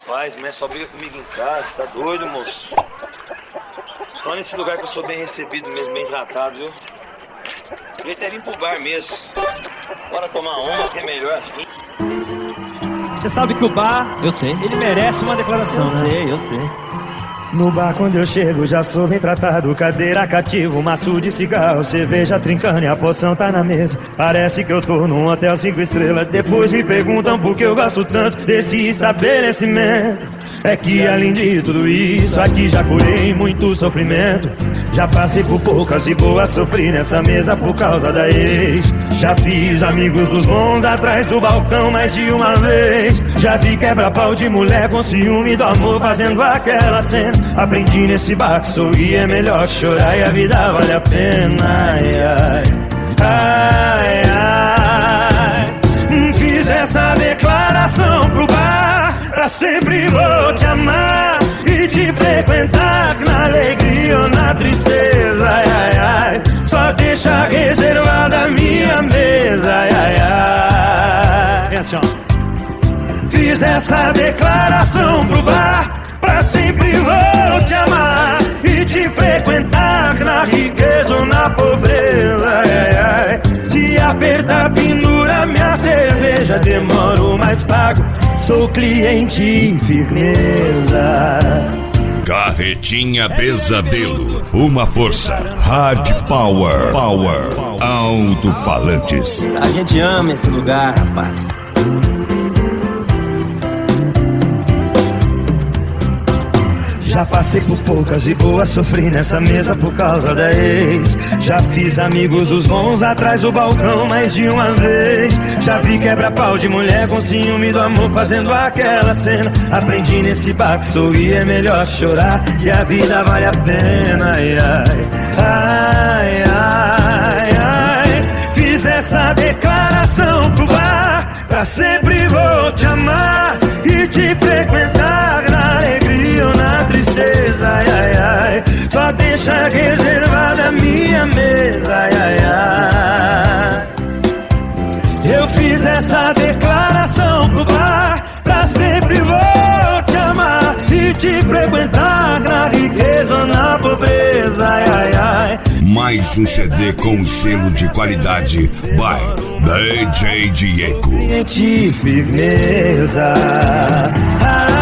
Rapaz, mulher só briga comigo em casa, tá doido, moço? Só nesse lugar que eu sou bem recebido mesmo, bem tratado, viu? Eu até vim pro bar mesmo. Bora tomar uma, que é melhor assim. Você sabe que o bar, Eu sei. ele merece uma declaração, né? Eu sei. No bar quando eu chego já sou bem tratado. Cadeira cativa, maço de cigarro, cerveja trincando e a poção tá na mesa. Parece que eu tô num hotel 5 estrelas. Depois me perguntam por que eu gosto tanto desse estabelecimento. É que além de tudo isso, aqui já curei muito sofrimento. Já passei por poucas e boas, sofri nessa mesa por causa da ex. Já fiz amigos dos bons atrás do balcão mais de uma vez. Já vi quebra-pau de mulher com ciúme do amor fazendo aquela cena. Aprendi nesse bar que sorrir é melhor que chorar e a vida vale a pena. Ai, ai, ai, ai. Fiz essa declaração pro bar: pra sempre vou te amar e te frequentar na alegria ou na tristeza. Ai, ai, ai. Só deixa reservada a minha mesa. Ai, ai, ai. É assim, ó. Fiz essa declaração pro bar: pra sempre vou te amar e te frequentar na riqueza ou na pobreza. Ai, ai. Se apertar, pendura minha cerveja, demoro, mas pago. Sou cliente e firmeza. Carretinha Pesadelo, uma força. Hard Power, alto-falantes. A gente ama esse lugar, rapaz. Já passei por poucas e boas, sofri nessa mesa por causa da ex. Já fiz amigos dos bons atrás do balcão mais de uma vez. Já vi quebra-pau de mulher com ciúme do amor fazendo aquela cena. Aprendi nesse bar que sorrir é melhor que chorar e a vida vale a pena. Ai, ai, ai, ai, ai. Fiz essa declaração pro bar: pra sempre vou te amar e te frequentar na alegria ou na tristeza. Ai, ai, ai. Só deixa reservada a minha mesa. Ai, ai, ai. Eu fiz essa declaração pro bar: pra sempre vou te amar e te frequentar na riqueza ou na pobreza. Ai, ai, ai. Mais um CD com selo de qualidade by DJ Diego. Cliente firmeza. Ai,